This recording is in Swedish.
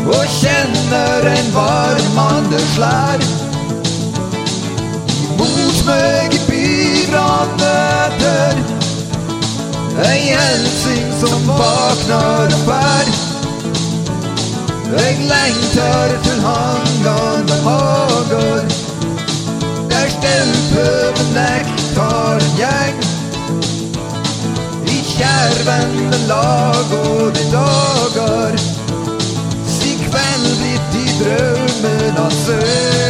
og kjenner en varmande slær mot meg i bygranneter. En helsing som vaknar og fær. Jeg lengtar til hangande hagar, der stelpøven nektar en gjeng. I kjærvende lag og de dagar, si kveldigt i drømmen av søg.